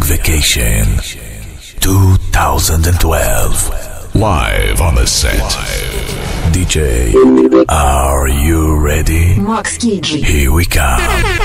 Vacation 2012. Live on the set. DJ, are you ready? Max KG. Here we come.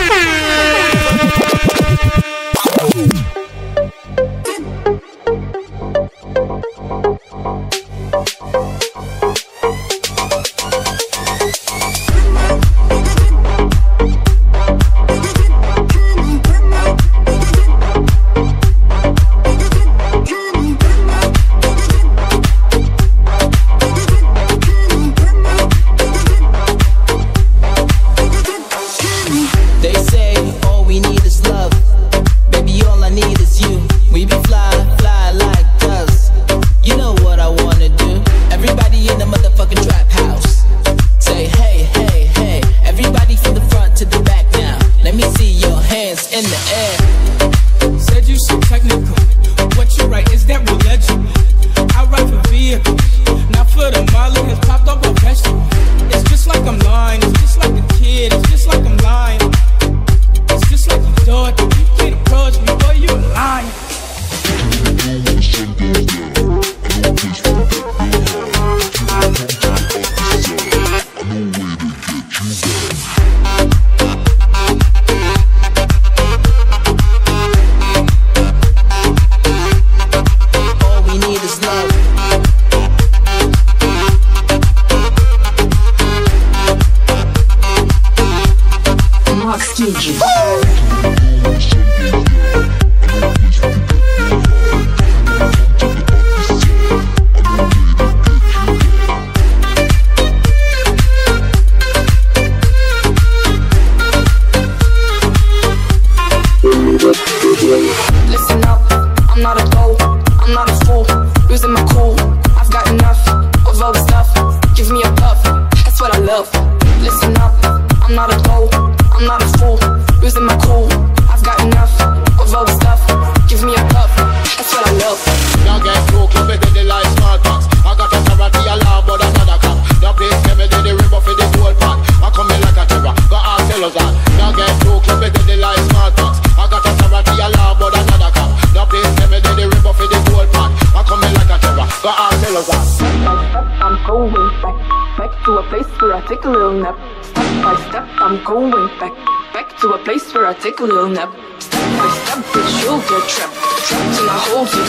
Take a little nap. Step by step, I'm going back to a place where I take a little nap. Step by step, bitch, you'll get trapped till I hold you.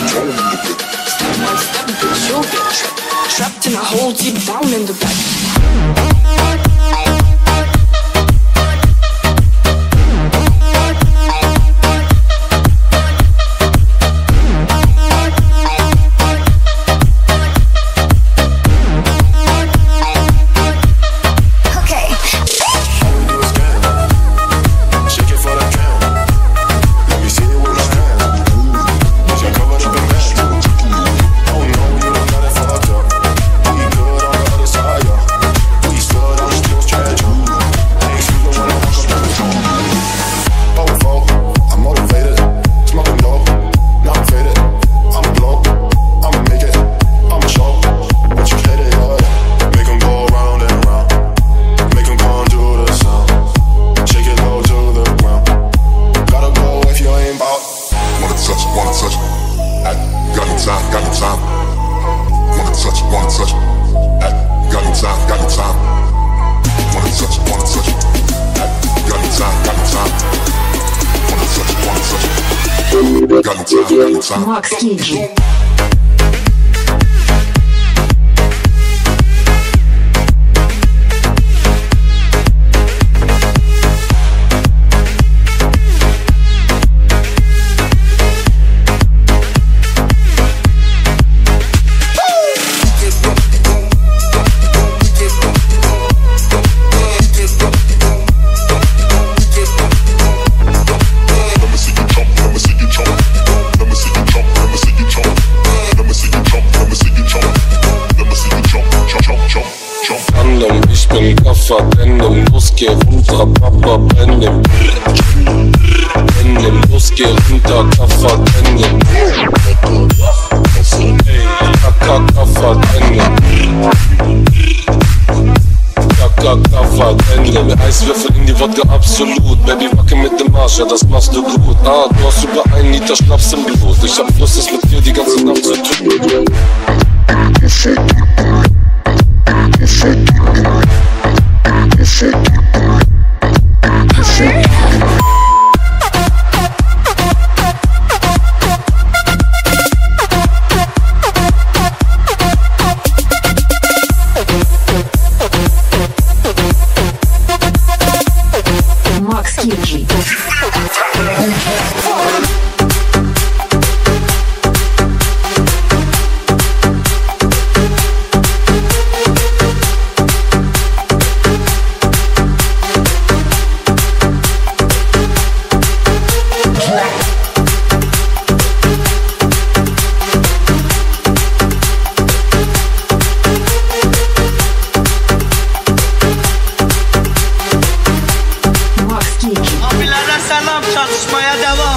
Step by step, bitch, you'll get trapped till I hold you down in the back. Max KG. Brenn los, geh runter, Papa, brenn dem los, geh runter, Kaffer, brenn dem Kaffer, brenn dem Wodka, Kaffer, Henry, mir Eiswürfel in die Wodka, absolut. Baby, wacke mit dem Arsch, ja, das machst du gut. Ah, du hast über 1 Liter Schnaps im Blut. Ich hab Lust, es mit dir die ganze Nacht zu tun. Макс Диджей. Abilara selam, çalışmaya devam.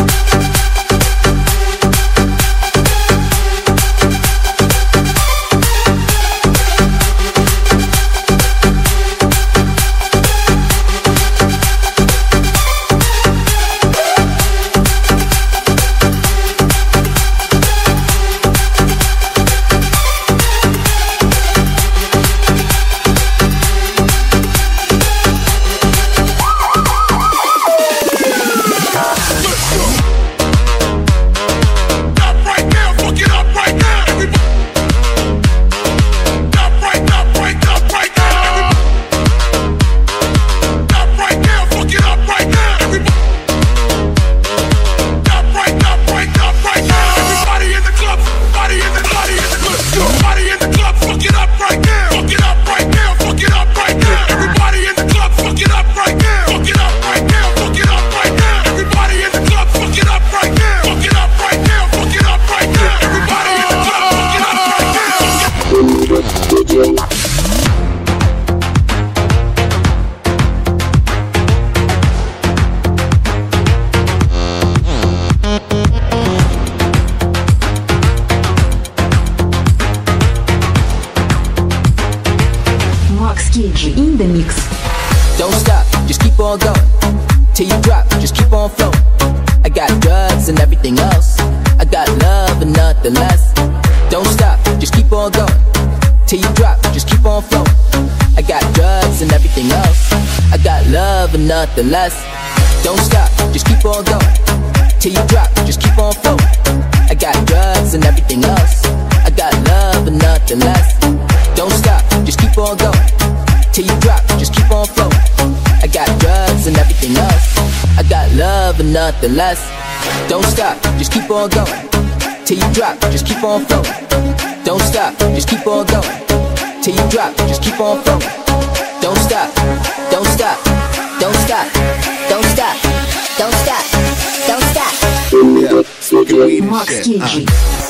DJ in the mix. Don't stop, just keep on going till you drop, just keep on flowing. I got drugs and everything else, I got love and nothing less. Don't stop, just keep on going till you drop, just keep on flowing. I got drugs and everything else, I got love and nothing less. Don't stop, just keep on going till you drop, just keep on flowing. I got drugs and everything else, I got love and nothing less. Don't stop, just keep on going till you drop, just keep on flowing. I got drugs and everything else, I got love and nothing less. Don't stop, just keep on going till you drop, just keep on flowing. Don't stop, just keep on going till you drop, just keep on flowing. Don't stop, don't stop, don't stop, don't stop, don't stop, don't stop. Yeah, smoking weed and Макс shit. Диджей.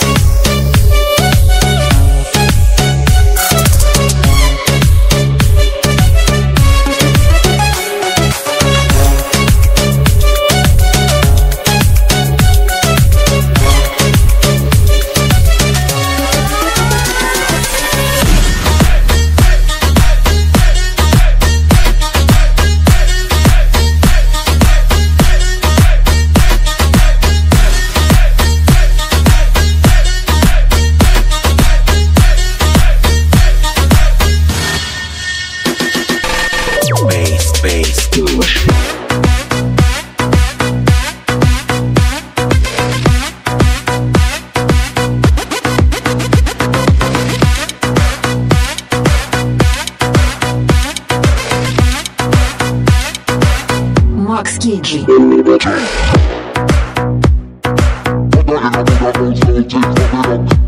Макс Диджей. Take